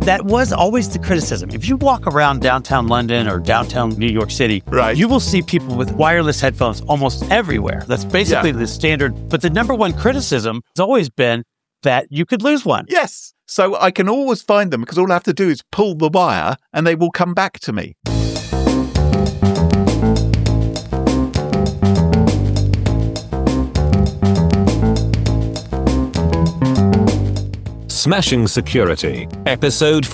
that was always the criticism. If you walk around downtown London or downtown New York City, right, you will see people with wireless headphones almost everywhere. That's basically the standard. But the number one criticism has always been that you could lose one. Yes. So I can always find them because all I have to do is pull the wire and they will come back to me. Smashing Security, episode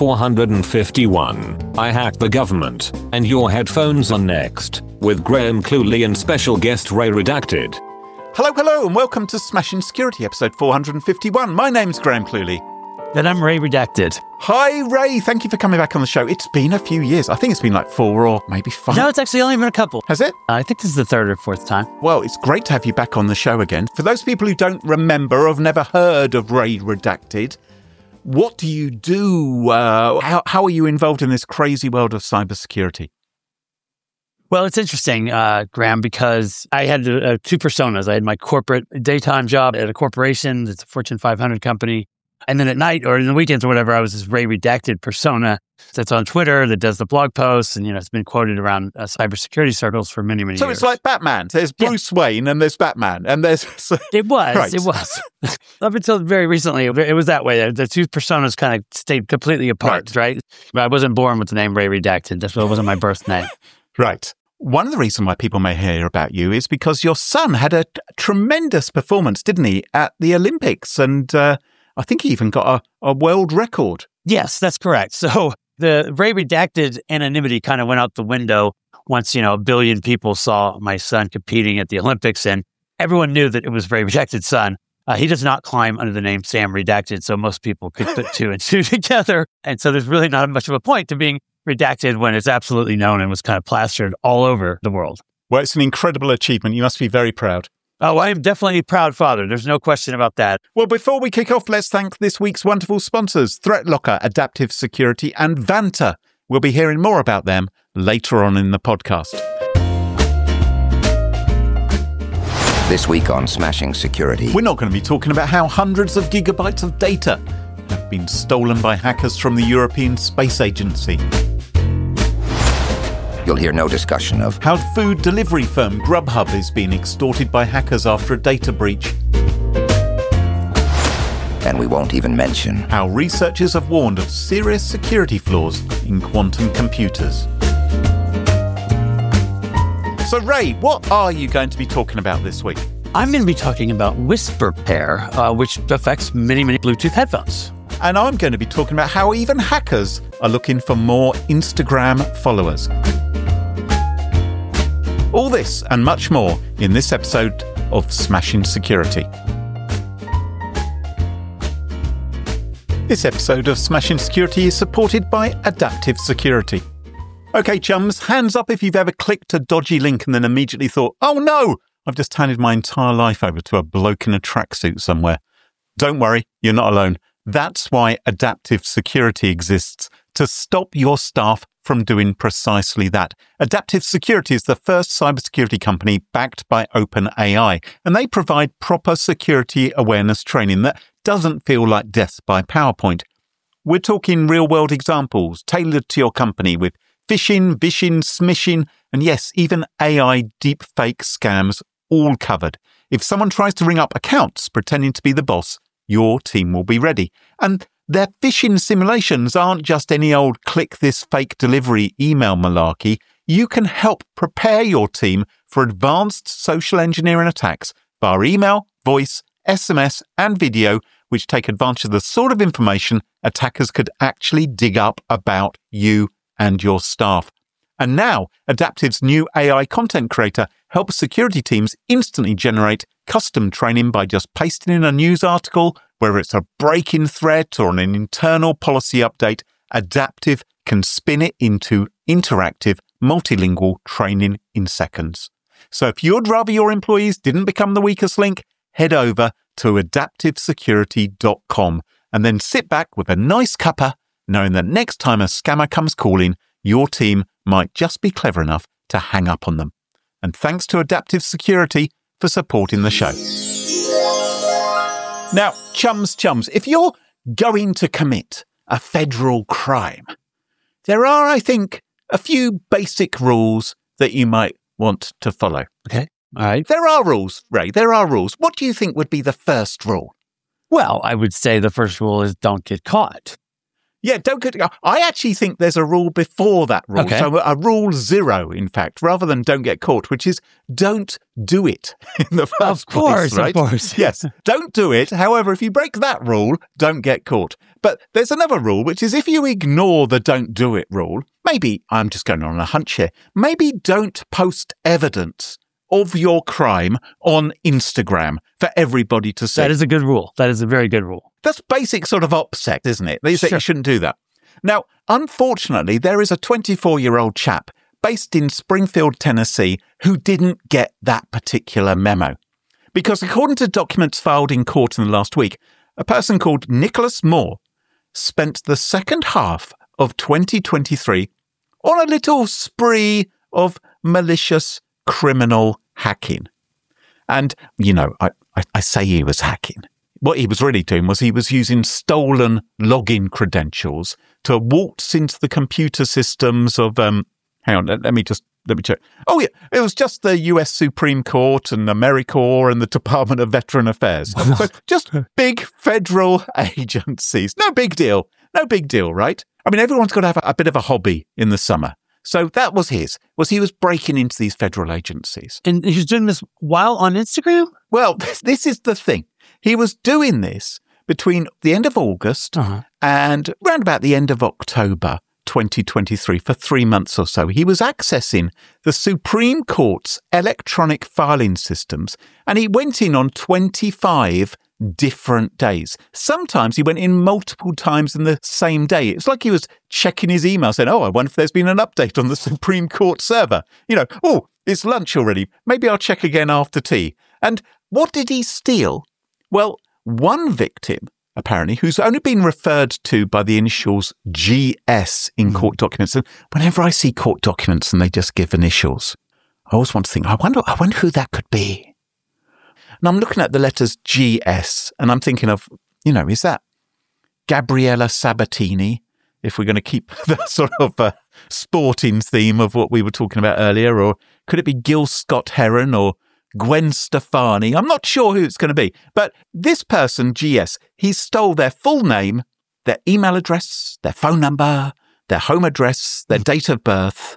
451. I hacked the government, and your headphones are next, with Graham Cluley and special guest Ray Redacted. Hello, and welcome to Smashing Security, episode 451. My name's Graham Cluley. And I'm Ray Redacted. Hi, Ray. Thank you for coming back on the show. It's been a few years. I think it's been like 4 or maybe 5. No, it's actually only been a couple. Has it? I think this is the third or fourth time. Well, it's great to have you back on the show again. For those people who don't remember or have never heard of Ray Redacted, what do you do? How are you involved in this crazy world of cybersecurity? Well, it's interesting, Graham, because I had two personas. I had my corporate daytime job at a corporation that's a Fortune 500 company. And then at night or in the weekends or whatever, I was this Ray Redacted persona that's on Twitter that does the blog posts. And, it's been quoted around cybersecurity circles for many, many years. So it's like Batman. There's Bruce Wayne and there's Batman. And there's... It was. Right. It was. Up until very recently, it was that way. The two personas kind of stayed completely apart, right? But I wasn't born with the name Ray Redacted. That wasn't my birth name. Right. One of the reasons why people may hear about you is because your son had a tremendous performance, didn't he, at the Olympics? And I think he even got a world record. Yes, that's correct. So the Ray Redacted anonymity kind of went out the window once, a billion people saw my son competing at the Olympics, and everyone knew that it was Ray Redacted's son. He does not climb under the name Sam Redacted, so most people could put two and two together. And so there's really not much of a point to being redacted when it's absolutely known and was kind of plastered all over the world. Well, it's an incredible achievement. You must be very proud. Oh, I am definitely a proud father. There's no question about that. Well, before we kick off, let's thank this week's wonderful sponsors, ThreatLocker, Adaptive Security, and Vanta. We'll be hearing more about them later on in the podcast. This week on Smashing Security, we're not going to be talking about how hundreds of gigabytes of data have been stolen by hackers from the European Space Agency. You'll hear no discussion of how food delivery firm Grubhub is being extorted by hackers after a data breach. And we won't even mention how researchers have warned of serious security flaws in quantum computers. So, Ray, what are you going to be talking about this week? I'm going to be talking about WhisperPair, which affects many, many Bluetooth headphones. And I'm going to be talking about how even hackers are looking for more Instagram followers. All this and much more in this episode of Smashing Security. This episode of Smashing Security is supported by Adaptive Security. Okay, chums, hands up if you've ever clicked a dodgy link and then immediately thought, oh no, I've just handed my entire life over to a bloke in a tracksuit somewhere. Don't worry, you're not alone. That's why Adaptive Security exists, to stop your staff from doing precisely that. Adaptive Security is the first cybersecurity company backed by OpenAI, and they provide proper security awareness training that doesn't feel like death by PowerPoint. We're talking real-world examples tailored to your company with phishing, vishing, smishing, and yes, even AI deepfake scams all covered. If someone tries to ring up accounts pretending to be the boss, your team will be ready. And their phishing simulations aren't just any old click this fake delivery email malarkey. You can help prepare your team for advanced social engineering attacks via email, voice, SMS, and video, which take advantage of the sort of information attackers could actually dig up about you and your staff. And now, Adaptive's new AI content creator helps security teams instantly generate custom training by just pasting in a news article, whether it's a break-in threat or an internal policy update. Adaptive can spin it into interactive, multilingual training in seconds. So if you'd rather your employees didn't become the weakest link, head over to adaptivesecurity.com and then sit back with a nice cuppa, knowing that next time a scammer comes calling, your team might just be clever enough to hang up on them. And thanks to Adaptive Security for supporting the show. Now, chums, if you're going to commit a federal crime, there are, I think, a few basic rules that you might want to follow. Okay. All right. There are rules, Ray. There are rules. What do you think would be the first rule? Well, I would say the first rule is don't get caught. Yeah, don't get. I actually think there's a rule before that rule. Okay. So a rule 0, in fact, rather than don't get caught, which is don't do it in the first place, right? Of course. Yes, don't do it. However, if you break that rule, don't get caught. But there's another rule, which is if you ignore the don't do it rule, maybe, I'm just going on a hunch here, maybe don't post evidence of your crime on Instagram for everybody to see. That is a good rule. That is a very good rule. That's basic sort of OPSEC, isn't it? They say Sure. you shouldn't do that. Now, unfortunately, there is a 24-year-old chap based in Springfield, Tennessee, who didn't get that particular memo. Because according to documents filed in court in the last week, a person called Nicholas Moore spent the second half of 2023 on a little spree of malicious criminal hacking. And, you know, I say he was hacking. What he was really doing was he was using stolen login credentials to waltz into the computer systems of, hang on, let me check. Oh, yeah, it was just the US Supreme Court and AmeriCorps and the Department of Veteran Affairs. So just big federal agencies. No big deal, right? I mean, everyone's got to have a bit of a hobby in the summer. So that was he was breaking into these federal agencies. And he was doing this while on Instagram? Well, this is the thing. He was doing this between the end of August and around about the end of October 2023 for 3 months or so. He was accessing the Supreme Court's electronic filing systems, and he went in on 25 different days. Sometimes he went in multiple times in the same day. It's like he was checking his email saying, I wonder if there's been an update on the Supreme Court server. You know, it's lunch already. Maybe I'll check again after tea. And what did he steal? Well, one victim, apparently, who's only been referred to by the initials GS in court documents. And whenever I see court documents and they just give initials, I always want to think, I wonder who that could be. And I'm looking at the letters GS and I'm thinking of, you know, is that Gabriella Sabatini? If we're going to keep the sort of sporting theme of what we were talking about earlier, or could it be Gil Scott Heron or Gwen Stefani? I'm not sure who it's going to be. But this person, GS, he stole their full name, their email address, their phone number, their home address, their date of birth.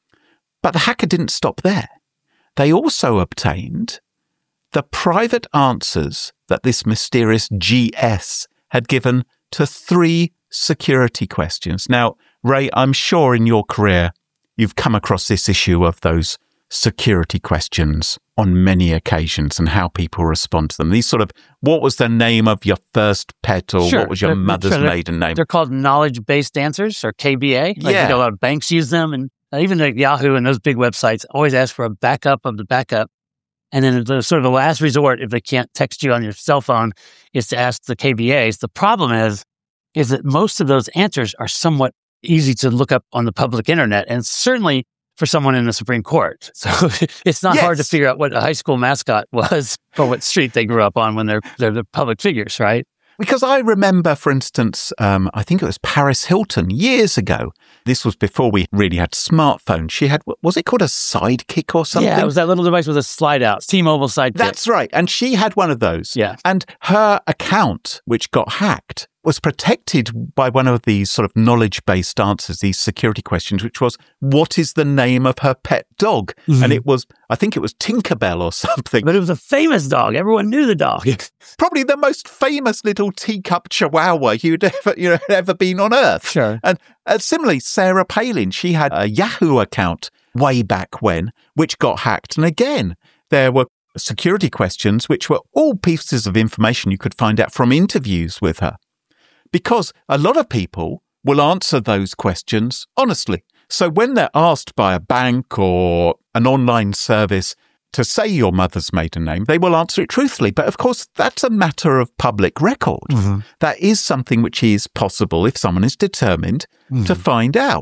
But the hacker didn't stop there. They also obtained the private answers that this mysterious GS had given to 3 security questions. Now, Ray, I'm sure in your career you've come across this issue of those security questions on many occasions and how people respond to them. These sort of, what was the name of your first pet, or Sure. what was your mother's maiden name? They're called knowledge-based answers, or KBA. Yeah. A lot of banks use them, and even like Yahoo and those big websites always ask for a backup of the backup. And then the sort of the last resort, if they can't text you on your cell phone, is to ask the KBAs. The problem is that most of those answers are somewhat easy to look up on the public internet, and certainly for someone in the Supreme Court. So it's not hard to figure out what a high school mascot was or what street they grew up on when they're the public figures, right? Because I remember, for instance, I think it was Paris Hilton years ago. This was before we really had smartphones. She had, was it called a Sidekick or something? Yeah, it was that little device with a slide out, T-Mobile Sidekick. That's right. And she had one of those. Yeah. And her account, which got hacked, was protected by one of these sort of knowledge-based answers, these security questions, which was, what is the name of her pet dog? Mm-hmm. And it was, I think it was Tinkerbell or something. But it was a famous dog. Everyone knew the dog. Probably the most famous little teacup chihuahua you'd ever been on Earth. Sure. And similarly, Sarah Palin, she had a Yahoo account way back when, which got hacked. And again, there were security questions, which were all pieces of information you could find out from interviews with her. Because a lot of people will answer those questions honestly. So when they're asked by a bank or an online service to say your mother's maiden name, they will answer it truthfully. But of course, that's a matter of public record. Mm-hmm. That is something which is possible if someone is determined to find out.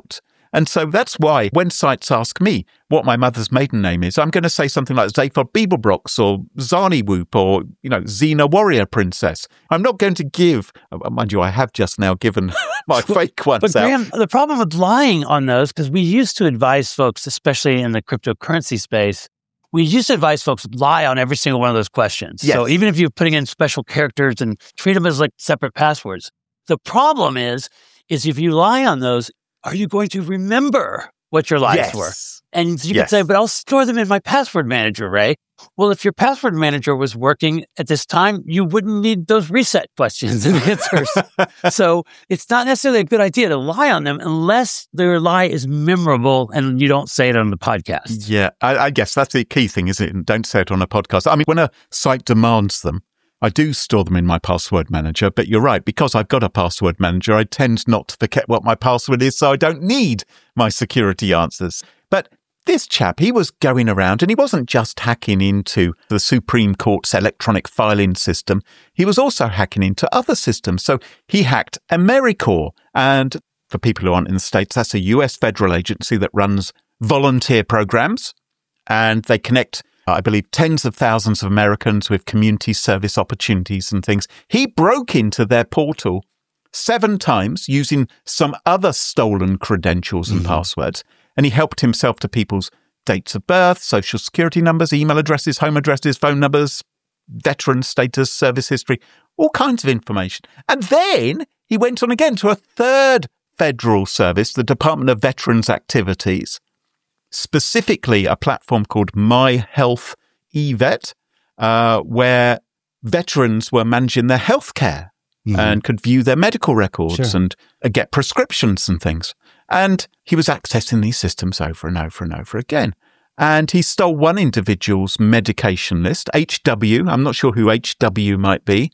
And so that's why when sites ask me what my mother's maiden name is, I'm going to say something like Zaphod Beeblebrox or Zani Whoop or, Xena Warrior Princess. I'm not going to give, mind you, I have just now given my fake ones but Graham, the problem with lying on those, because we used to advise folks, especially in the cryptocurrency space, we used to advise folks lie on every single one of those questions. Yes. So even if you're putting in special characters and treat them as like separate passwords, the problem is if you lie on those, are you going to remember what your lies were? And you could say, but I'll store them in my password manager, Ray. Well, if your password manager was working at this time, you wouldn't need those reset questions and answers. So it's not necessarily a good idea to lie on them unless their lie is memorable and you don't say it on the podcast. Yeah, I guess that's the key thing, isn't it? Don't say it on a podcast. I mean, when a site demands them, I do store them in my password manager, but you're right. Because I've got a password manager, I tend not to forget what my password is, so I don't need my security answers. But this chap, he was going around and he wasn't just hacking into the Supreme Court's electronic filing system. He was also hacking into other systems. So he hacked AmeriCorps. And for people who aren't in the States, that's a US federal agency that runs volunteer programs. And they connect, I believe, tens of thousands of Americans with community service opportunities and things. He broke into their portal 7 times using some other stolen credentials and passwords. And he helped himself to people's dates of birth, social security numbers, email addresses, home addresses, phone numbers, veteran status, service history, all kinds of information. And then he went on again to a third federal service, the Department of Veterans Activities, specifically a platform called My Health eVet, where veterans were managing their healthcare and could view their medical records and get prescriptions and things. And he was accessing these systems over and over and over again. And he stole one individual's medication list, HW. I'm not sure who HW might be.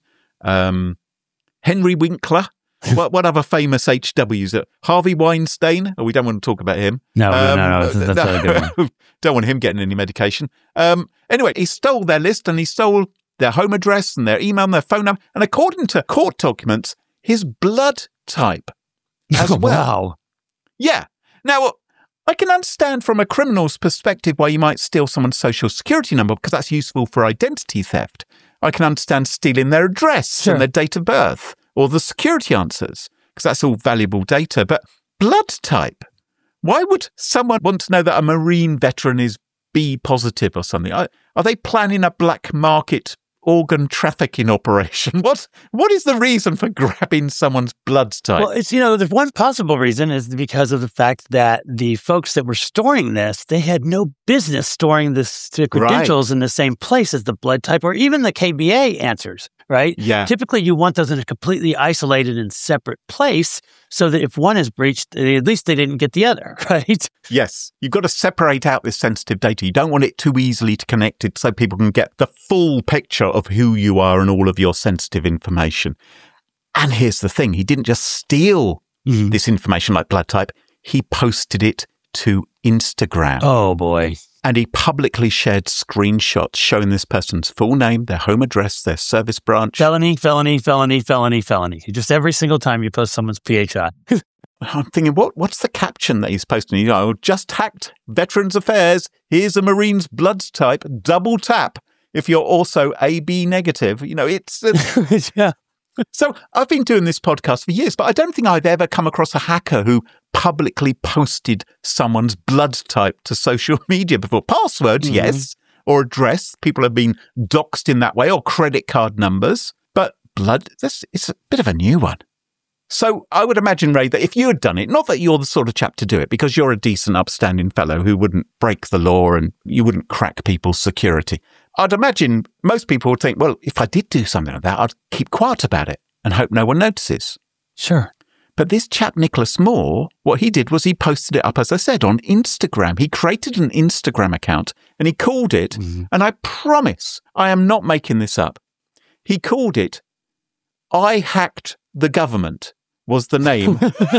Henry Winkler. What other famous HWs? Harvey Weinstein? Oh, we don't want to talk about him. No, that's a good one. Don't want him getting any medication. Anyway, he stole their list and he stole their home address and their email and their phone number. And according to court documents, his blood type as well. Wow. Yeah. Now, I can understand from a criminal's perspective why you might steal someone's social security number because that's useful for identity theft. I can understand stealing their address and their date of birth or the security answers because that's all valuable data. But blood type, why would someone want to know that a Marine veteran is B positive or something? Are they planning a black market organ trafficking operation? What is the reason for grabbing someone's blood type? Well, it's, there's one possible reason is because of the fact that the folks that were storing this, they had no business storing the credentials in the same place as the blood type or even the KBA answers, right? Yeah. Typically, you want those in a completely isolated and separate place so that if one is breached, at least they didn't get the other, right? Yes. You've got to separate out this sensitive data. You don't want it too easily connected so people can get the full picture of who you are and all of your sensitive information. And here's the thing. He didn't just steal this information like blood type. He posted it to Instagram. Oh, boy. And he publicly shared screenshots showing this person's full name, their home address, their service branch. Felony. Just every single time you post someone's PHI. I'm thinking, what's the caption that he's posting? Just hacked Veterans Affairs. Here's a Marine's blood type. Double tap if you're also AB negative. It's... yeah. So I've been doing this podcast for years, but I don't think I've ever come across a hacker who publicly posted someone's blood type to social media before. Password, yes, or address. People have been doxed in that way, or credit card numbers. But blood, it's a bit of a new one. So I would imagine, Ray, that if you had done it, not that you're the sort of chap to do it, because you're a decent, upstanding fellow who wouldn't break the law and you wouldn't crack people's security. I'd imagine most people would think, well, if I did do something like that, I'd keep quiet about it and hope no one notices. Sure. But this chap, Nicholas Moore, what he did was he posted it up, as I said, on Instagram. He created an Instagram account and he called it, and I promise I am not making this up. He called it, I Hacked the Government was the name.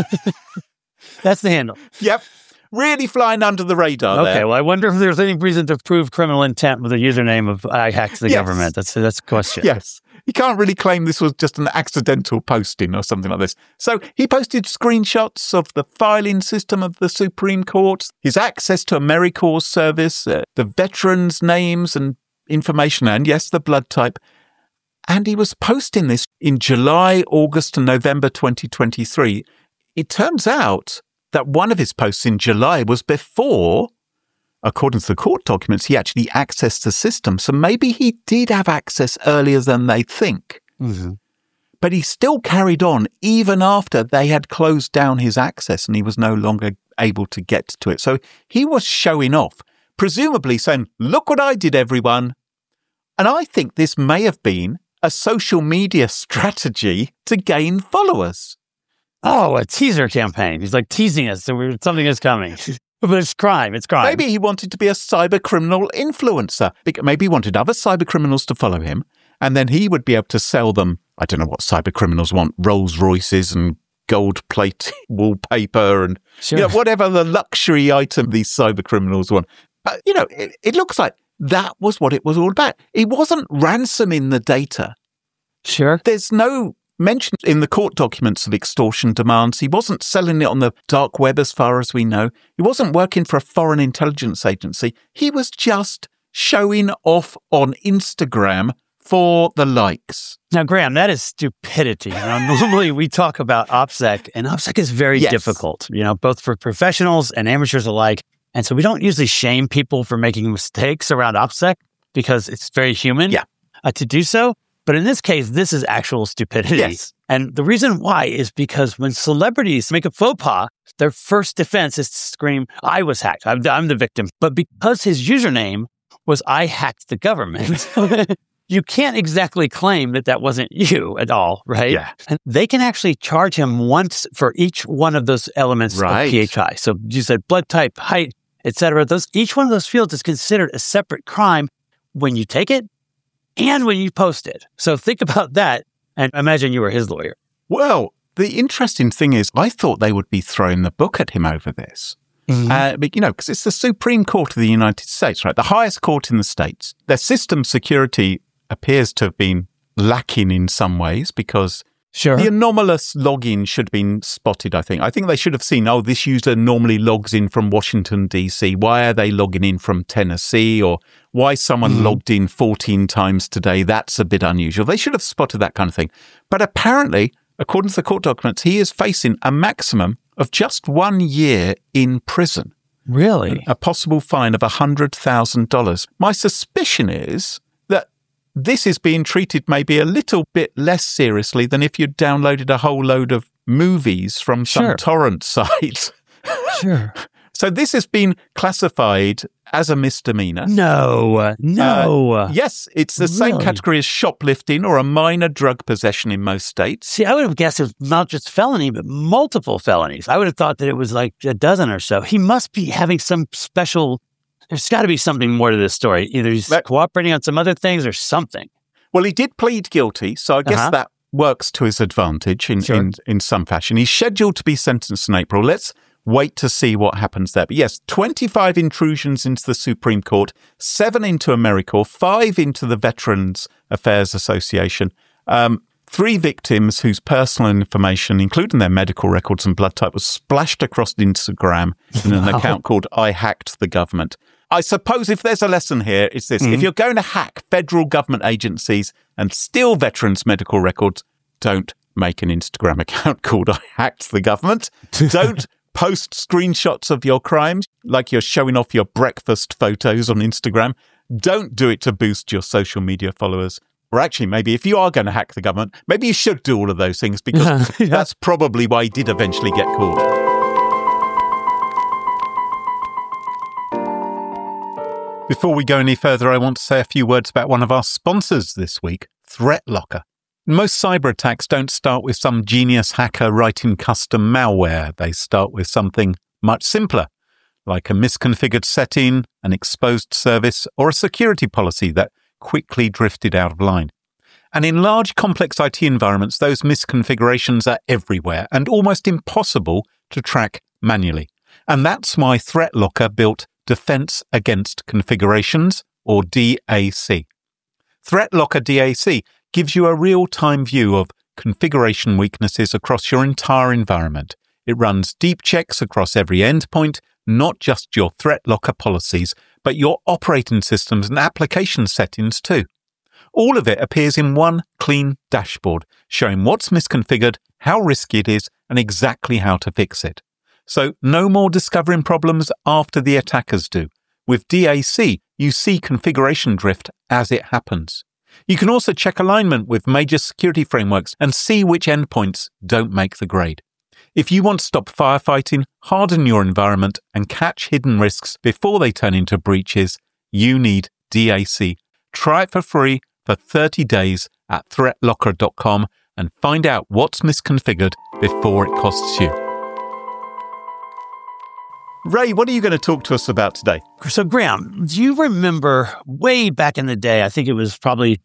That's the handle. Yep. Really flying under the radar there. Okay, well, I wonder if there's any reason to prove criminal intent with a username of I Hacked the Government. That's a question. Yes. he can't really claim this was just an accidental posting or something like this. So he posted screenshots of the filing system of the Supreme Court, his access to AmeriCorps service, the veterans' names and information, and yes, the blood type. And he was posting this in July, August and November 2023. It turns out that one of his posts in July was before, according to the court documents, he actually accessed the system. So maybe he did have access earlier than they think. Mm-hmm. But he still carried on even after they had closed down his access and he was no longer able to get to it. So he was showing off, presumably saying, look what I did, everyone. And I think this may have been a social media strategy to gain followers. Oh, a teaser campaign. He's like teasing us that something is coming. But it's crime. It's crime. Maybe he wanted to be a cyber criminal influencer. Maybe he wanted other cyber criminals to follow him, and then he would be able to sell them, I don't know what cyber criminals want, Rolls Royces and gold plate wallpaper and whatever the luxury item these cyber criminals want. It looks like that was what it was all about. He wasn't ransoming the data. Sure. There's no mention in the court documents of extortion demands. He wasn't selling it on the dark web as far as we know. He wasn't working for a foreign intelligence agency. He was just showing off on Instagram for the likes. Now, Graham, that is stupidity. Normally we talk about OPSEC, and OPSEC is very difficult, both for professionals and amateurs alike. And so we don't usually shame people for making mistakes around OPSEC because it's very human to do so. But in this case, this is actual stupidity. Yes. And the reason why is because when celebrities make a faux pas, their first defense is to scream, I was hacked. I'm the victim. But because his username was I hacked the government, you can't exactly claim that wasn't you at all, right? Yeah. And they can actually charge him once for each one of those elements of PHI. So you said blood type, height, etc. Each one of those fields is considered a separate crime when you take it and when you post it. So think about that and imagine you were his lawyer. Well, the interesting thing is I thought they would be throwing the book at him over this. Mm-hmm. Because it's the Supreme Court of the United States, right? The highest court in the States. Their system security appears to have been lacking in some ways because the anomalous login should have been spotted, I think. I think they should have seen, this user normally logs in from Washington, D.C. Why are they logging in from Tennessee? Or why someone logged in 14 times today? That's a bit unusual. They should have spotted that kind of thing. But apparently, according to the court documents, he is facing a maximum of just 1 year in prison. Really? A possible fine of $100,000. My suspicion is that this is being treated maybe a little bit less seriously than if you'd downloaded a whole load of movies from some torrent site. Sure. So this has been classified as a misdemeanor. No. Yes, it's the same category as shoplifting or a minor drug possession in most states. See, I would have guessed it was not just felony, but multiple felonies. I would have thought that it was like a dozen or so. He must be having some special... There's got to be something more to this story. Either he's cooperating on some other things or something. Well, he did plead guilty, so I guess that works to his advantage in some fashion. He's scheduled to be sentenced in April. Let's wait to see what happens there. But yes, 25 intrusions into the Supreme Court, 7 into AmeriCorps, 5 into the Veterans Affairs Association, 3 victims whose personal information, including their medical records and blood type, was splashed across Instagram in an account called I Hacked the Government. I suppose if there's a lesson here, it's this. If you're going to hack federal government agencies and steal veterans' medical records, don't make an Instagram account called I Hacked the Government. Don't post screenshots of your crimes like you're showing off your breakfast photos on Instagram. Don't do it to boost your social media followers. Or actually, maybe if you are going to hack the government, maybe you should do all of those things because that's probably why he did eventually get caught. Before we go any further, I want to say a few words about one of our sponsors this week, ThreatLocker. Most cyber attacks don't start with some genius hacker writing custom malware. They start with something much simpler, like a misconfigured setting, an exposed service, or a security policy that quickly drifted out of line. And in large, complex IT environments, those misconfigurations are everywhere and almost impossible to track manually. And that's why ThreatLocker built Defense Against Configurations, or DAC. ThreatLocker DAC gives you a real-time view of configuration weaknesses across your entire environment. It runs deep checks across every endpoint, not just your threat locker policies, but your operating systems and application settings too. All of it appears in one clean dashboard, showing what's misconfigured, how risky it is, and exactly how to fix it. So no more discovering problems after the attackers do. With DAC, you see configuration drift as it happens. You can also check alignment with major security frameworks and see which endpoints don't make the grade. If you want to stop firefighting, harden your environment, and catch hidden risks before they turn into breaches, you need DAC. Try it for free for 30 days at threatlocker.com and find out what's misconfigured before it costs you. Ray, what are you going to talk to us about today? So, Graham, do you remember way back in the day, I think it was probably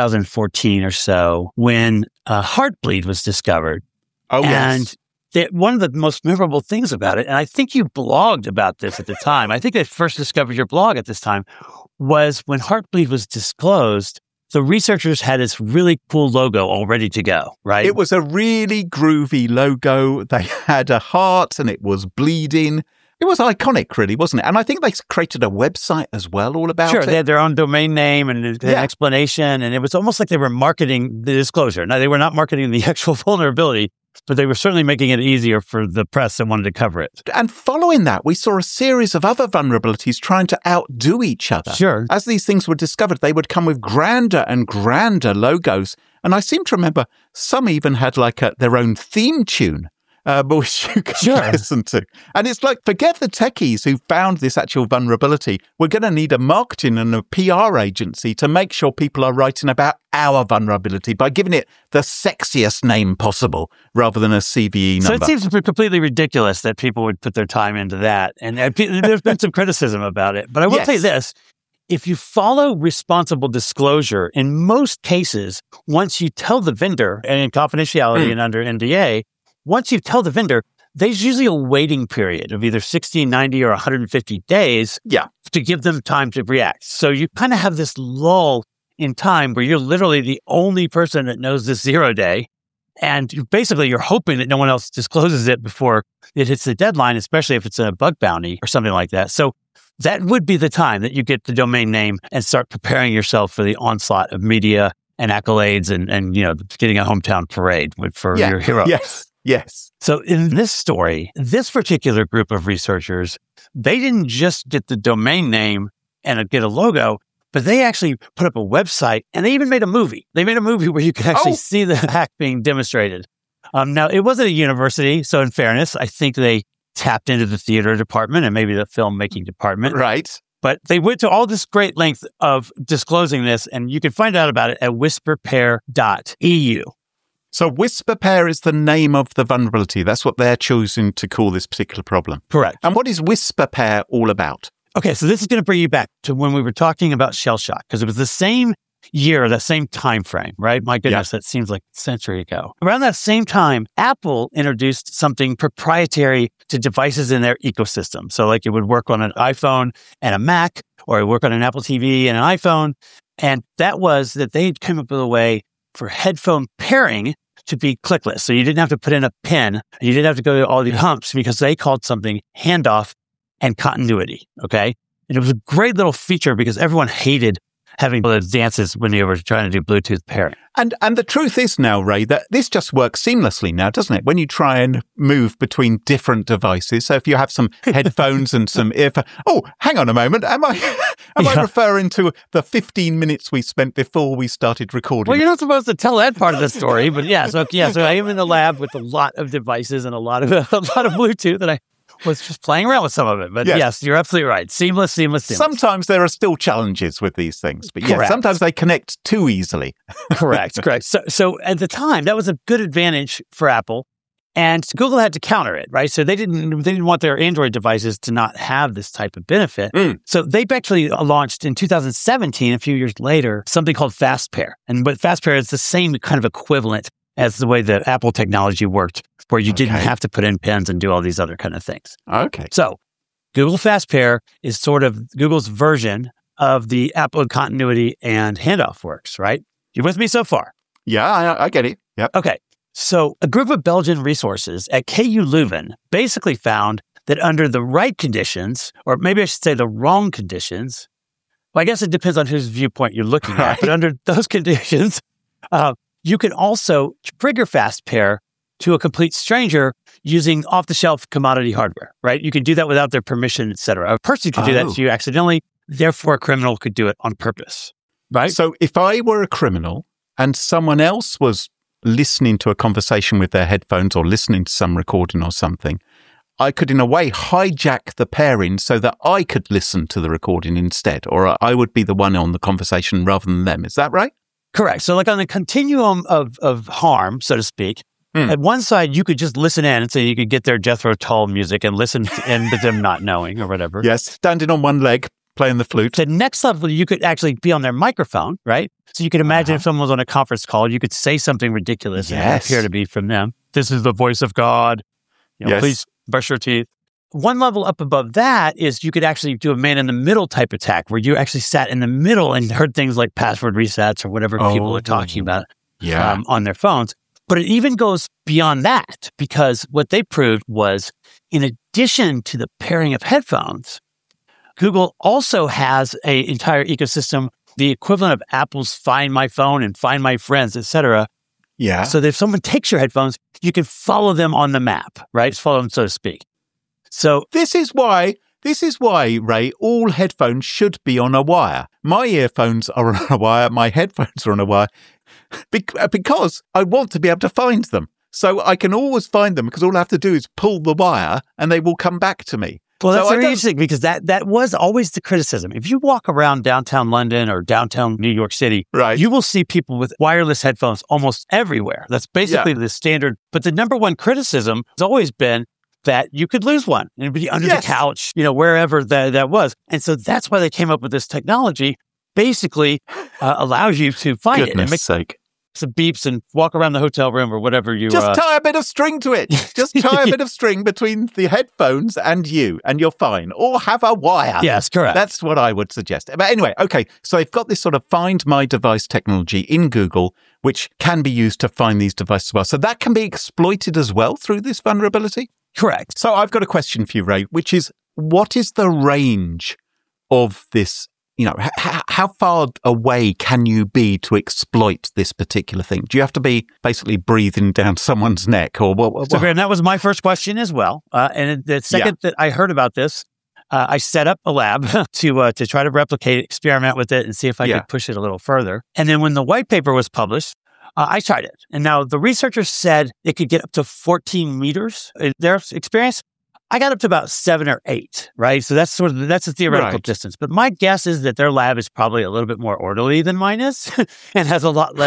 2014 or so, when Heartbleed was discovered? Oh, yes. And one of the most memorable things about it, and I think you blogged about this at the time, I think I first discovered your blog at this time, was when Heartbleed was disclosed, the researchers had this really cool logo all ready to go, right? It was a really groovy logo. They had a heart and it was bleeding. It was iconic, really, wasn't it? And I think they created a website as well all about it. Sure, they had their own domain name and an explanation, and it was almost like they were marketing the disclosure. Now, they were not marketing the actual vulnerability, but they were certainly making it easier for the press that wanted to cover it. And following that, we saw a series of other vulnerabilities trying to outdo each other. Sure. As these things were discovered, they would come with grander and grander logos. And I seem to remember some even had like their own theme tune. Which you can listen to. And it's like, forget the techies who found this actual vulnerability. We're going to need a marketing and a PR agency to make sure people are writing about our vulnerability by giving it the sexiest name possible rather than a CVE number. So it seems completely ridiculous that people would put their time into that. And there's been some criticism about it. But I will say this. If you follow responsible disclosure, in most cases, once you tell the vendor, and in confidentiality and under NDA, once you tell the vendor, there's usually a waiting period of either 60, 90, or 150 days to give them time to react. So you kind of have this lull in time where you're literally the only person that knows this 0 day. And you're hoping that no one else discloses it before it hits the deadline, especially if it's a bug bounty or something like that. So that would be the time that you get the domain name and start preparing yourself for the onslaught of media and accolades and getting a hometown parade for your heroes. Yes. So in this story, this particular group of researchers, they didn't just get the domain name and get a logo, but they actually put up a website and they even made a movie. They made a movie where you could actually see the hack being demonstrated. Now, it wasn't a university, so in fairness, I think they tapped into the theater department and maybe the filmmaking department. Right. But they went to all this great length of disclosing this, and you can find out about it at whisperpair.eu. So WhisperPair is the name of the vulnerability. That's what they're choosing to call this particular problem. Correct. And what is WhisperPair all about? Okay, so this is going to bring you back to when we were talking about shell shock, because it was the same year, that same time frame, right? My goodness, that seems like a century ago. Around that same time, Apple introduced something proprietary to devices in their ecosystem. So like it would work on an iPhone and a Mac, or it would work on an Apple TV and an iPhone. And that was that they came up with a way for headphone pairing to be clickless. So you didn't have to put in a pin. You didn't have to go to all the humps because they called something handoff and continuity. Okay. And it was a great little feature because everyone hated having those dances when you were trying to do Bluetooth pairing. And the truth is now, Ray, that this just works seamlessly now, doesn't it? When you try and move between different devices. So if you have some headphones and some earphones. Oh, hang on a moment. Am I referring to the 15 minutes we spent before we started recording? Well, you're not supposed to tell that part of the story, but so I am in the lab with a lot of devices and a lot of Bluetooth, and I was just playing around with some of it. But yes, you're absolutely right. Seamless. Sometimes there are still challenges with these things, but sometimes they connect too easily. Correct. So at the time, that was a good advantage for Apple, and Google had to counter it, right? So they didn't want their Android devices to not have this type of benefit. So they actually launched in 2017, a few years later, something called FastPair. And what FastPair is the same kind of equivalent as the way that Apple technology worked, where you didn't have to put in pins and do all these other kind of things. Okay. So Google FastPair is sort of Google's version of the Apple continuity and handoff works, right? You with me so far? Yeah, I get it. Yep. Okay. So a group of Belgian resources at KU Leuven basically found that under the right conditions, or maybe I should say the wrong conditions, well, I guess it depends on whose viewpoint you're looking at, but under those conditions, you can also trigger fast pair to a complete stranger using off-the-shelf commodity hardware, right? You can do that without their permission, et cetera. A person could do that to you accidentally, therefore a criminal could do it on purpose, right? So if I were a criminal and someone else was listening to a conversation with their headphones or listening to some recording or something, I could in a way hijack the pairing so that I could listen to the recording instead, or I would be the one on the conversation rather than them. Is that right? Correct. So like on the continuum of harm, so to speak, at one side, you could just listen in and so you could get their Jethro Tull music and listen to them not knowing or whatever. Yes, standing on one leg, playing the flute. The next level, you could actually be on their microphone, right? So you could imagine if someone was on a conference call, you could say something ridiculous and it would appear to be from them. This is the voice of God. Please brush your teeth. One level up above that is you could actually do a man-in-the-middle type attack where you actually sat in the middle and heard things like password resets or whatever people are talking about on their phones. But it even goes beyond that because what they proved was in addition to the pairing of headphones, Google also has an entire ecosystem, the equivalent of Apple's Find My Phone and Find My Friends, et cetera. Yeah. So that if someone takes your headphones, you can follow them on the map, right? Follow them, so to speak. So this is why, Ray, all headphones should be on a wire. My earphones are on a wire. My headphones are on a wire because I want to be able to find them. So I can always find them because all I have to do is pull the wire and they will come back to me. Well, that's very interesting because that was always the criticism. If you walk around downtown London or downtown New York City, you will see people with wireless headphones almost everywhere. That's basically the standard. But the number one criticism has always been that you could lose one and it'd be under the couch, wherever that was. And so that's why they came up with this technology, basically allows you to find it. Goodness sake. Some beeps and walk around the hotel room or whatever you... Just tie a bit of string to it. Just tie a bit of string between the headphones and you, and you're fine. Or have a wire. Yes, correct. That's what I would suggest. But anyway, okay, so they've got this sort of Find My Device technology in Google, which can be used to find these devices as well. So that can be exploited as well through this vulnerability? Correct. So I've got a question for you, Ray, which is, what is the range of this? How far away can you be to exploit this particular thing? Do you have to be basically breathing down someone's neck or what? So, Graham, that was my first question as well. And the second that I heard about this, I set up a lab to try to replicate it, experiment with it, and see if I could push it a little further. And then when the white paper was published, I tried it. And now the researchers said it could get up to 14 meters in their experience. I got up to about 7 or 8, right? So that's a theoretical distance. But my guess is that their lab is probably a little bit more orderly than mine is and has a lot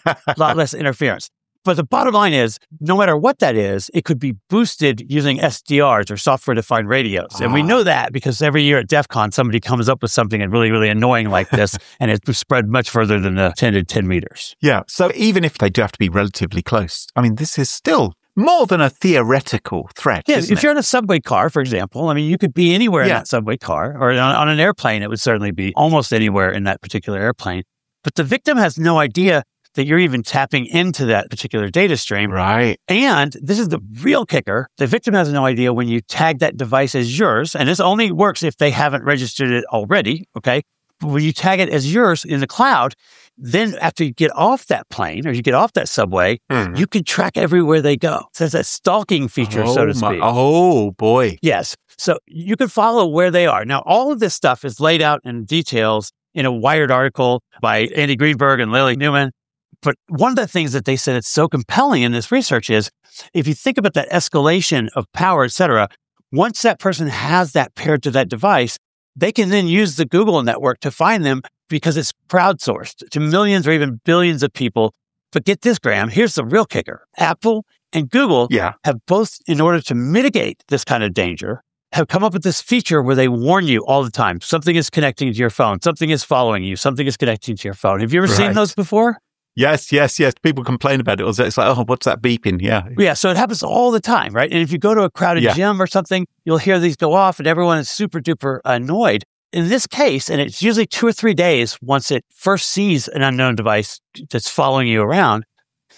less interference. But the bottom line is, no matter what that is, it could be boosted using SDRs or software-defined radios. And we know that because every year at DEF CON, somebody comes up with something really, really annoying like this, and it's spread much further than the 10 meters. Yeah. So even if they do have to be relatively close, I mean, this is still more than a theoretical threat. Yeah, if you're in a subway car, for example, I mean, you could be anywhere in that subway car, or on an airplane, it would certainly be almost anywhere in that particular airplane. But the victim has no idea that you're even tapping into that particular data stream. Right. And this is the real kicker. The victim has no idea when you tag that device as yours, and this only works if they haven't registered it already, okay? But when you tag it as yours in the cloud, then after you get off that plane or you get off that subway, you can track everywhere they go. So it's a stalking feature, so to speak. Oh, boy. Yes. So you can follow where they are. Now, all of this stuff is laid out in details in a Wired article by Andy Greenberg and Lily Newman. But one of the things that they said that's so compelling in this research is if you think about that escalation of power, et cetera, once that person has that paired to that device, they can then use the Google network to find them because it's crowdsourced to millions or even billions of people. But get this, Graham, here's the real kicker. Apple and Google have both, in order to mitigate this kind of danger, have come up with this feature where they warn you all the time. Something is connecting to your phone. Something is following you. Something is connecting to your phone. Have you ever seen those before? Yes. People complain about it. It's like, oh, what's that beeping? Yeah. So it happens all the time, right? And if you go to a crowded gym or something, you'll hear these go off and everyone is super duper annoyed. In this case, and it's usually 2 or 3 days once it first sees an unknown device that's following you around,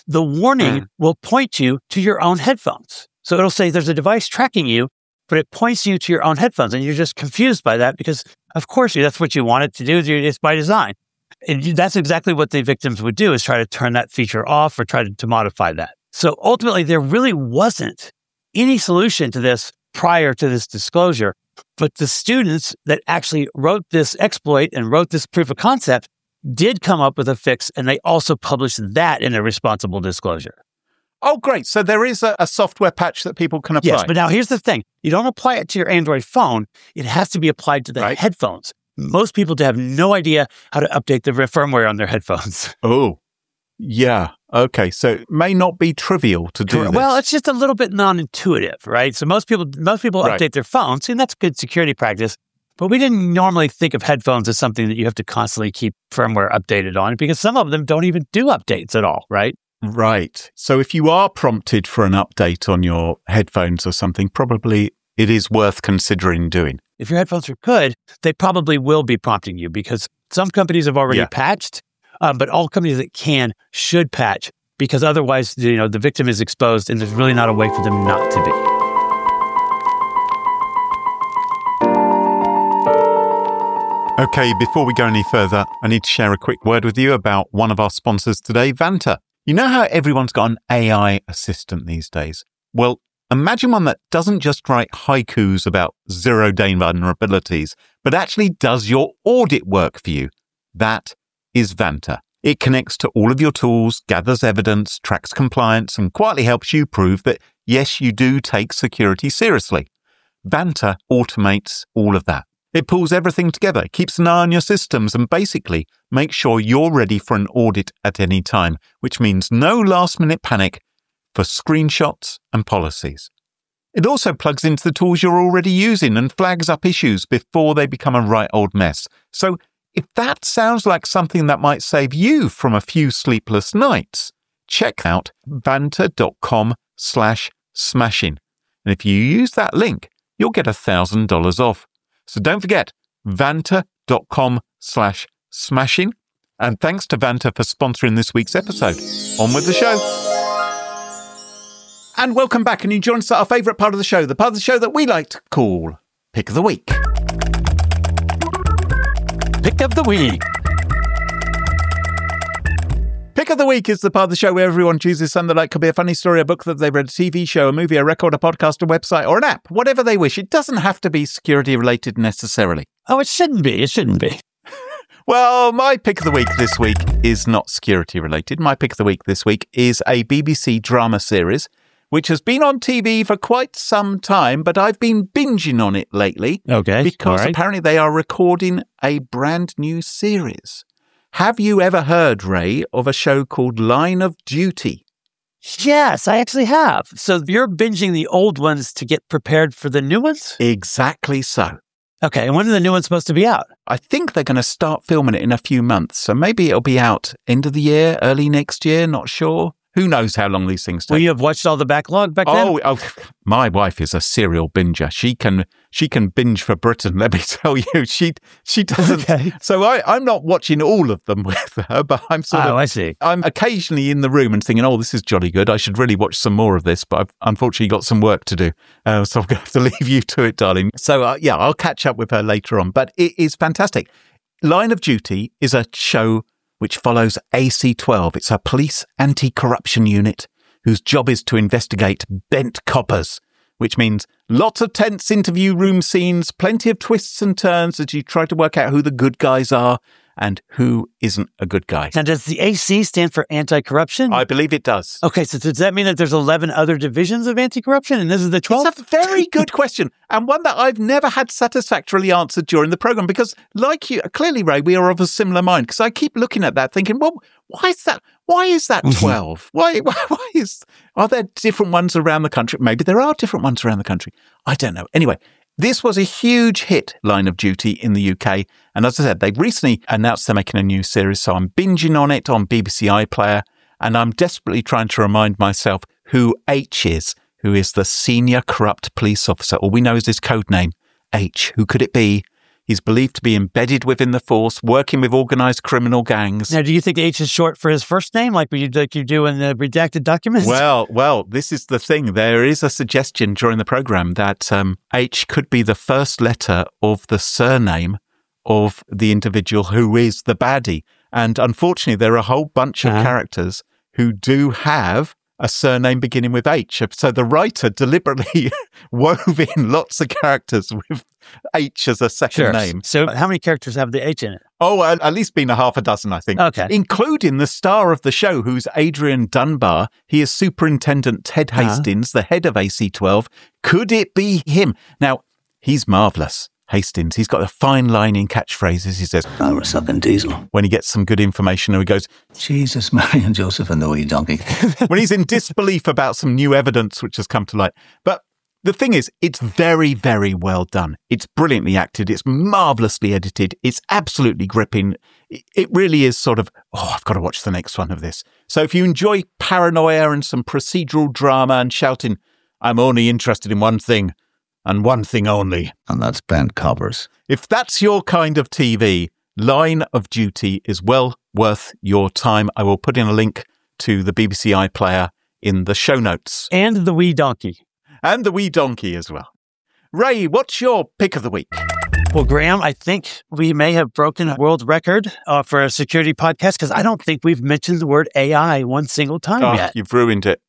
the warning will point you to your own headphones. So it'll say there's a device tracking you, but it points you to your own headphones. And you're just confused by that because, of course, that's what you want it to do. It's by design. And that's exactly what the victims would do, is try to turn that feature off or try to modify that. So ultimately, there really wasn't any solution to this prior to this disclosure. But the students that actually wrote this exploit and wrote this proof of concept did come up with a fix, and they also published that in a responsible disclosure. Oh, great. So there is a software patch that people can apply. Yes, but now here's the thing. You don't apply it to your Android phone. It has to be applied to the headphones. Most people have no idea how to update the firmware on their headphones. Oh, yeah. Okay. So it may not be trivial to do this. Well, it's just a little bit non-intuitive, right? So most people update their phones, and that's good security practice. But we didn't normally think of headphones as something that you have to constantly keep firmware updated on, because some of them don't even do updates at all, right? Right. So if you are prompted for an update on your headphones or something, probably it is worth considering doing. If your headphones are good, they probably will be prompting you, because some companies have already patched, but all companies that should patch, because otherwise, the victim is exposed and there's really not a way for them not to be. Okay, before we go any further, I need to share a quick word with you about one of our sponsors today, Vanta. You know how everyone's got an AI assistant these days? Well, imagine one that doesn't just write haikus about zero-day vulnerabilities, but actually does your audit work for you. That is Vanta. It connects to all of your tools, gathers evidence, tracks compliance, and quietly helps you prove that, yes, you do take security seriously. Vanta automates all of that. It pulls everything together, keeps an eye on your systems, and basically makes sure you're ready for an audit at any time, which means no last-minute panic for screenshots and policies. It also plugs into the tools you're already using and flags up issues before they become a right old mess. So if that sounds like something that might save you from a few sleepless nights, check out vanta.com/smashing. And if you use that link, you'll get $1,000 off. So don't forget, vanta.com/smashing. And thanks to Vanta for sponsoring this week's episode. On with the show. And welcome back. And you join us at our favourite part of the show, the part of the show that we like to call Pick of the Week. Pick of the Week. Pick of the Week is the part of the show where everyone chooses something that could be a funny story, a book that they've read, a TV show, a movie, a record, a podcast, a website, or an app, whatever they wish. It doesn't have to be security related necessarily. Oh, it shouldn't be. It shouldn't be. Well, my pick of the week this week is not security related. My pick of the week this week is a BBC drama series, which has been on TV for quite some time, but I've been binging on it lately. Okay. Because apparently they are recording a brand new series. Have you ever heard, Ray, of a show called Line of Duty? Yes, I actually have. So you're binging the old ones to get prepared for the new ones? Exactly so. Okay, and when are the new ones supposed to be out? I think they're going to start filming it in a few months. So maybe it'll be out end of the year, early next year, not sure. Who knows how long these things take? Will you have watched all the backlog back then? Oh, my wife is a serial binger. She can binge for Britain. Let me tell you, she doesn't. Okay. So I'm not watching all of them with her, but I'm I see. I'm occasionally in the room and thinking, oh, this is jolly good. I should really watch some more of this, but I've unfortunately got some work to do. So I'm going to have to leave you to it, darling. So I'll catch up with her later on. But it is fantastic. Line of Duty is a show which follows AC-12. It's a police anti-corruption unit whose job is to investigate bent coppers, which means lots of tense interview room scenes, plenty of twists and turns as you try to work out who the good guys are and who isn't a good guy. Now, does the AC stand for anti-corruption? I believe it does. Okay, so does that mean that there's 11 other divisions of anti-corruption and this is the 12th? It's a very good question, and one that I've never had satisfactorily answered during the programme, because like you, clearly, Ray, we are of a similar mind, because I keep looking at that thinking, well, why is that 12? Are there different ones around the country? Maybe there are different ones around the country. I don't know. Anyway, this was a huge hit, Line of Duty, in the UK. And as I said, they've recently announced they're making a new series. So I'm binging on it on BBC iPlayer. And I'm desperately trying to remind myself who H is, who is the senior corrupt police officer. All we know is his code name, H. Who could it be? He's believed to be embedded within the force, working with organized criminal gangs. Now, do you think H is short for his first name, like you do in the redacted documents? Well, this is the thing. There is a suggestion during the program that H could be the first letter of the surname of the individual who is the baddie. And unfortunately, there are a whole bunch of characters who do have a surname beginning with H. So the writer deliberately wove in lots of characters with H as a second name. So how many characters have the H in it? Oh, at least been a half a dozen, I think. Okay. Including the star of the show, who's Adrian Dunbar. He is Superintendent Ted Hastings, the head of AC-12. Could it be him? Now, he's marvellous. Hastings, he's got a fine line in catchphrases. He says, "I'm a sucking diesel." When he gets some good information, and he goes, "Jesus, Mary and Joseph and the wee donkey." When he's in disbelief about some new evidence which has come to light. But the thing is, it's very, very well done. It's brilliantly acted. It's marvellously edited. It's absolutely gripping. It really is sort of, I've got to watch the next one of this. So if you enjoy paranoia and some procedural drama and shouting, "I'm only interested in one thing, and one thing only," And that's bent coppers. if that's your kind of TV, Line of Duty is well worth your time. I will put in a link to the BBC iPlayer in the show notes. And the wee donkey. And the wee donkey as well. Ray, what's your pick of the week? Well, Graham, I think we may have broken a world record for a security podcast because I don't think we've mentioned the word AI one single time yet. You've ruined it.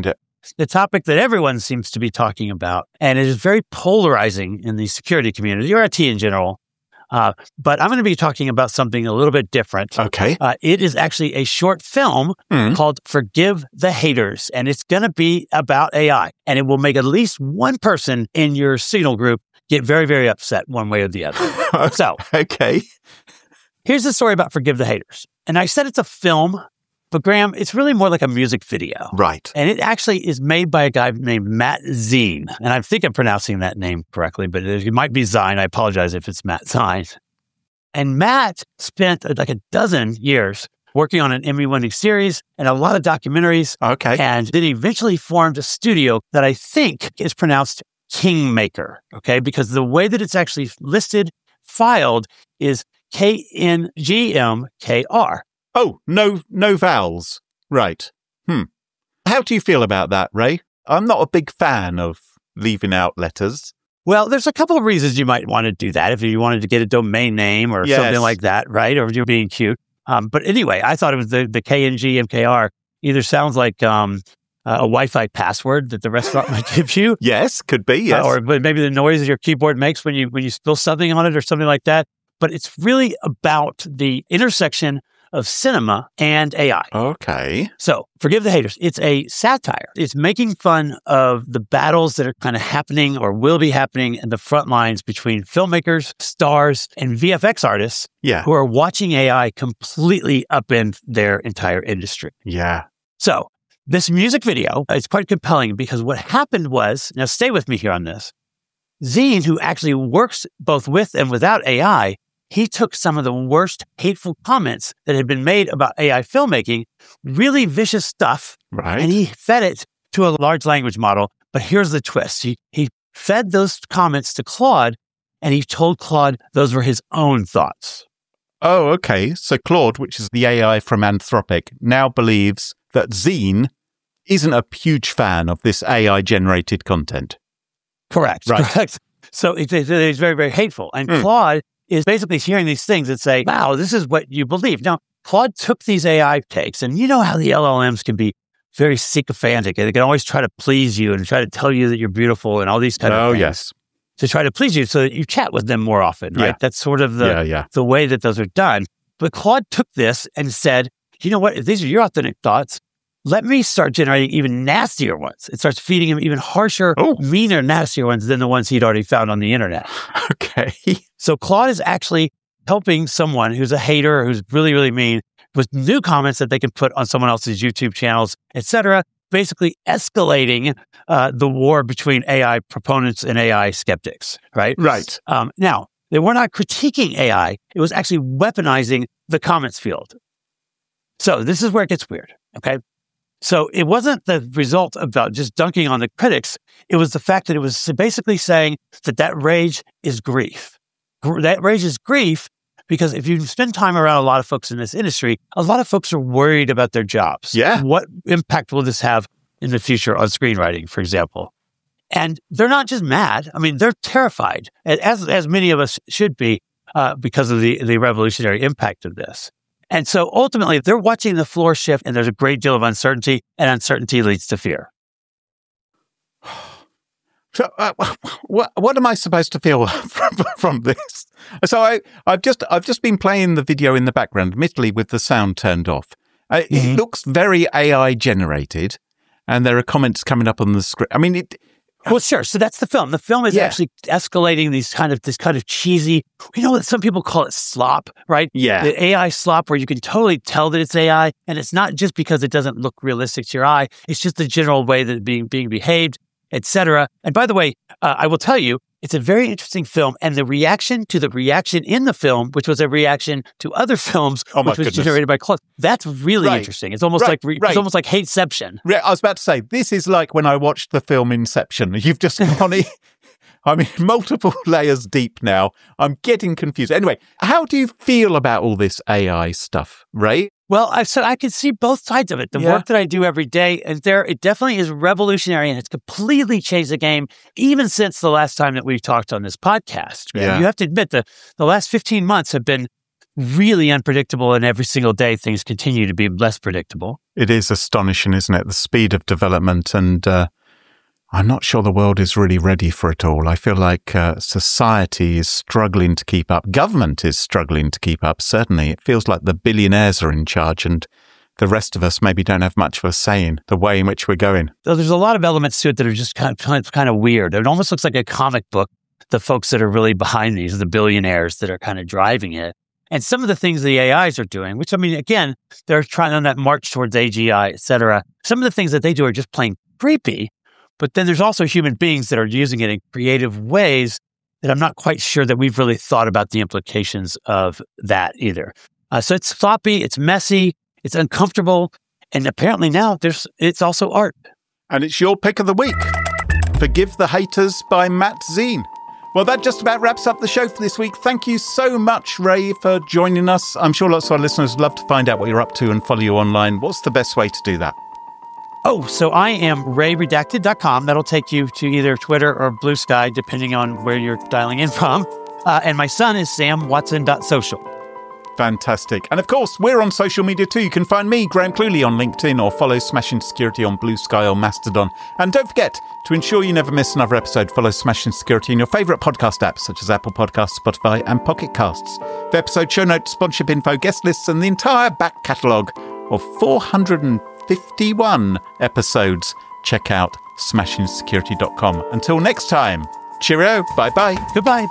The topic that everyone seems to be talking about, and it is very polarizing in the security community or IT in general. But I'm going to be talking about something a little bit different. Okay. It is actually a short film called Forgive the Haters, and it's going to be about AI, and it will make at least one person in your Signal group get very, very upset one way or the other. So, okay. Here's the story about Forgive the Haters. And I said it's a film, but Graham, it's really more like a music video. Right. And it actually is made by a guy named Matt Zine. And I think I'm pronouncing that name correctly, but it might be Zine. I apologize if it's Matt Zine. And Matt spent like a dozen years working on an Emmy-winning series and a lot of documentaries. Okay. And then he eventually formed a studio that I think is pronounced Kingmaker, okay? Because the way that it's actually listed, filed, is KNGMKR. Oh, no vowels. Right. How do you feel about that, Ray? I'm not a big fan of leaving out letters. Well, there's a couple of reasons you might want to do that if you wanted to get a domain name or something like that, right? Or you're being cute. But anyway, I thought it was the KNGMKR either sounds like a Wi-Fi password that the restaurant might give you. Yes, could be, yes. Or maybe the noise your keyboard makes when you spill something on it or something like that. But it's really about the intersection of cinema and AI. Okay. So, Forgive the Haters. It's a satire. It's making fun of the battles that are kind of happening or will be happening in the front lines between filmmakers, stars, and VFX artists who are watching AI completely upend their entire industry. Yeah. So, this music video is quite compelling because what happened was, now stay with me here on this, Zine, who actually works both with and without AI, he took some of the worst hateful comments that had been made about AI filmmaking, really vicious stuff, and he fed it to a large language model. But here's the twist. He fed those comments to Claude, and he told Claude those were his own thoughts. Oh, okay. So Claude, which is the AI from Anthropic, now believes that Zine isn't a huge fan of this AI-generated content. Correct. So it's very, very hateful. And Claude is basically hearing these things and say, wow, this is what you believe. Now, Claude took these AI takes, and you know how the LLMs can be very sycophantic, and they can always try to please you and try to tell you that you're beautiful and all these kind of things. Yes. To try to please you so that you chat with them more often, right? Yeah. That's sort of the way that those are done. But Claude took this and said, you know what? If these are your authentic thoughts, let me start generating even nastier ones. It starts feeding him even harsher, meaner, nastier ones than the ones he'd already found on the internet. Okay. So Claude is actually helping someone who's a hater or who's really, really mean with new comments that they can put on someone else's YouTube channels, etc., basically escalating the war between AI proponents and AI skeptics, right? Right. Now, they were not critiquing AI. It was actually weaponizing the comments field. So this is where it gets weird, okay? So it wasn't the result about just dunking on the critics. It was the fact that it was basically saying that rage is grief. that raises grief because if you spend time around a lot of folks in this industry, a lot of folks are worried about their jobs. Yeah. What impact will this have in the future on screenwriting, for example? And they're not just mad. I mean, they're terrified, as many of us should be, because of the revolutionary impact of this. And so ultimately, they're watching the floor shift, and there's a great deal of uncertainty, and uncertainty leads to fear. So, what am I supposed to feel from this? So I've just been playing the video in the background, admittedly with the sound turned off. It looks very AI generated, and there are comments coming up on the script. I mean, well, sure. So that's the film. The film is actually escalating this kind of cheesy. You know what some people call it slop, right? Yeah, the AI slop, where you can totally tell that it's AI, and it's not just because it doesn't look realistic to your eye. It's just the general way that it's being behaved, etc. And by the way, I will tell you, it's a very interesting film, and the reaction in the film, which was a reaction to other films, which was generated by Claude, that's really interesting. It's almost it's almost like Hateception. I was about to say, this is like when I watched the film Inception. You've just gone I mean, multiple layers deep now. I'm getting confused. Anyway, how do you feel about all this AI stuff, Ray? Well, I can see both sides of it. The work that I do every day, and it definitely is revolutionary, and it's completely changed the game, even since the last time that we've talked on this podcast. Yeah. You have to admit the last 15 months have been really unpredictable, and every single day things continue to be less predictable. It is astonishing, isn't it? The speed of development, and I'm not sure the world is really ready for it all. I feel like society is struggling to keep up. Government is struggling to keep up, certainly. It feels like the billionaires are in charge, and the rest of us maybe don't have much of a say in the way in which we're going. So there's a lot of elements to it that are just kind of weird. It almost looks like a comic book, the folks that are really behind these, the billionaires that are kind of driving it. And some of the things the AIs are doing, which, I mean, again, they're trying on that march towards AGI, et cetera. Some of the things that they do are just plain creepy. But then there's also human beings that are using it in creative ways that I'm not quite sure that we've really thought about the implications of that either. So it's sloppy, it's messy, it's uncomfortable, and apparently now it's also art. And it's your pick of the week. Forgive the Haters by Matt Zine. Well, that just about wraps up the show for this week. Thank you so much, Ray, for joining us. I'm sure lots of our listeners would love to find out what you're up to and follow you online. What's the best way to do that? Oh, so I am rayredacted.com. That'll take you to either Twitter or Blue Sky, depending on where you're dialing in from. And my son is samwatson.social. Fantastic. And of course, we're on social media too. You can find me, Graham Cluley, on LinkedIn, or follow Smashing Security on Blue Sky or Mastodon. And don't forget, to ensure you never miss another episode, follow Smashing Security in your favourite podcast apps, such as Apple Podcasts, Spotify and Pocket Casts. For episode show notes, sponsorship info, guest lists, and the entire back catalogue of 451 episodes, check out smashingsecurity.com. Until next time, cheerio, bye-bye. Goodbye.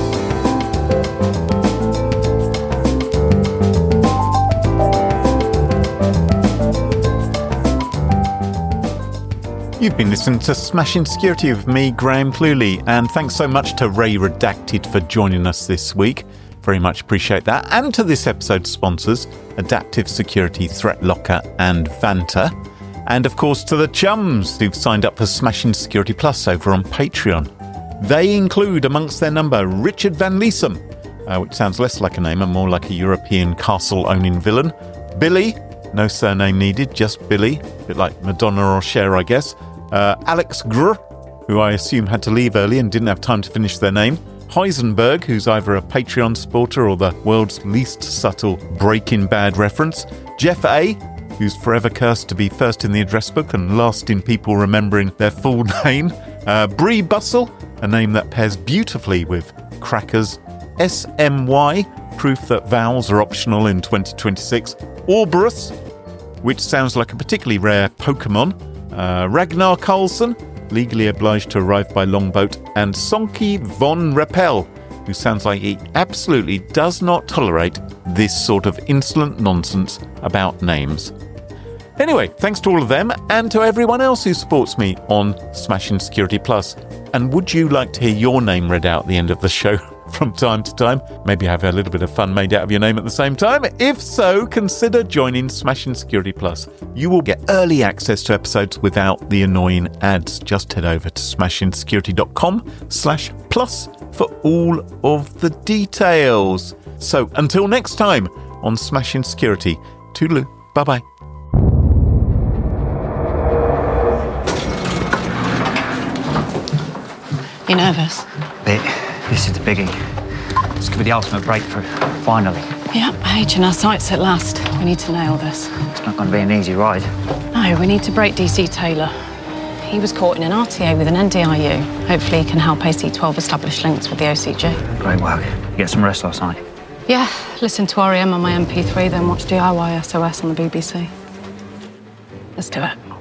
You've been listening to Smashing Security with me, Graham Cluley, and thanks so much to Ray Redacted for joining us this week. Very much appreciate that. And to this episode's sponsors, Adaptive Security, Threat Locker and Vanta. And of course to the chums who've signed up for Smashing Security Plus over on Patreon. They include amongst their number Richard Van Leesum, which sounds less like a name and more like a European castle-owning villain. Billy, no surname needed, just Billy, a bit like Madonna or Cher, I guess. Alex Grr, who I assume had to leave early and didn't have time to finish their name. Heisenberg, who's either a Patreon supporter or the world's least subtle Breaking Bad reference. Jeff A., who's forever cursed to be first in the address book and last in people remembering their full name. Bree Bustle, a name that pairs beautifully with crackers. SMY, proof that vowels are optional in 2026. Orborus, which sounds like a particularly rare Pokemon. Ragnar Carlson, legally obliged to arrive by longboat. And Sonky von Rappel, who sounds like he absolutely does not tolerate this sort of insolent nonsense about names. Anyway, thanks to all of them and to everyone else who supports me on Smashing Security Plus. And would you like to hear your name read out at the end of the show? from time to time. Maybe have a little bit of fun made out of your name at the same time. If so, consider joining Smashing Security Plus. You will get early access to episodes without the annoying ads. Just head over to smashingsecurity.com/plus for all of the details. So until next time on Smashing Security, toodaloo, bye-bye. You nervous? Bit. This is the biggie. This could be the ultimate breakthrough. Finally. Yep, age in our sights at last. We need to nail this. It's not going to be an easy ride. No, we need to break DC Taylor. He was caught in an RTA with an NDIU. Hopefully he can help AC12 establish links with the OCG. Great work. You get some rest last night? Yeah, listen to REM on my MP3, then watch DIY SOS on the BBC. Let's do it.